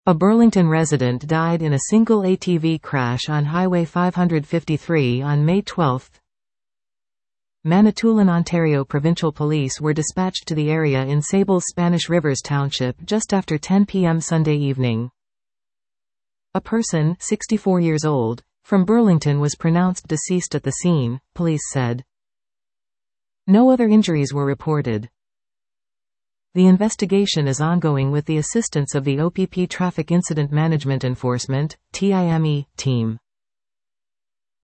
A Burlington resident died in a single ATV crash on Highway 553 on May 12. Manitoulin, Ontario Provincial Police were dispatched to the area in Sable's Spanish Rivers Township just after 10 p.m. Sunday evening. A person, 64 years old, from Burlington was pronounced deceased at the scene, police said. No other injuries were reported. The investigation is ongoing with the assistance of the OPP Traffic Incident Management Enforcement (TIME) team.